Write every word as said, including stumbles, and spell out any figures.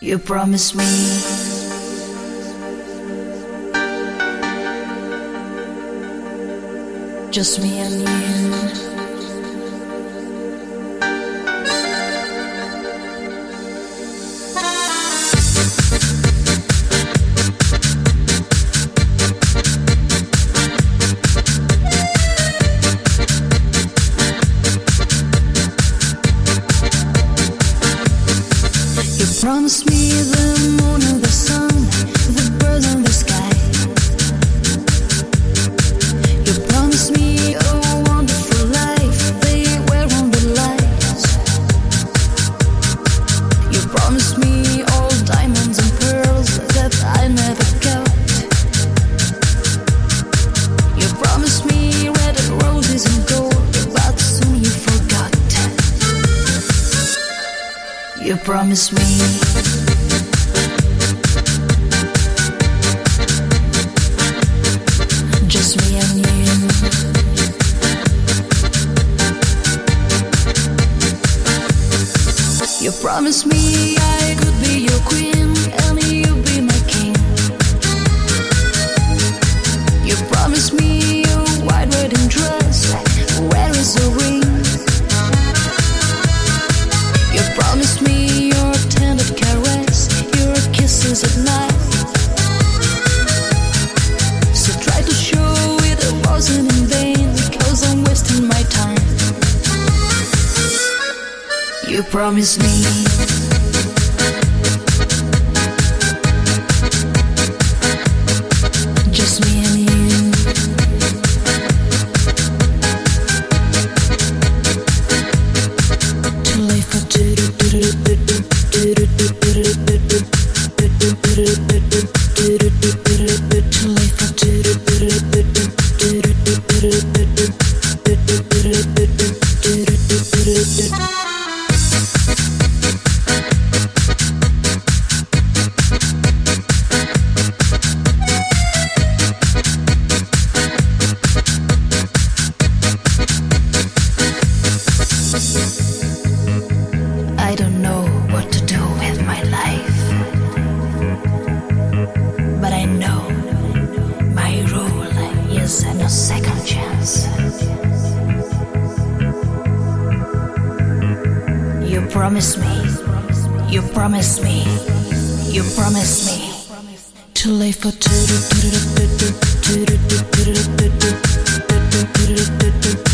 You promised me just me and you. Promise me the moon and the sun, the birds and the sky. You promise me a wonderful life, they were on the lights. You promise me all diamonds and pearls that I never got. You promise me red roses and gold, but soon you forgot. You promise me just me and you. You promised me I could be your queen and you be my king. You promised me a white wedding dress, where is the ring? You promised me your tender caress, your kisses at night. So try to show it wasn't in vain, because I'm wasting my time. You promised me just me and you. To live for two, to live for two. I don't know what to do with my life, but I know my rule is no second chance. You promise me, you promise me, you promise me to live for two.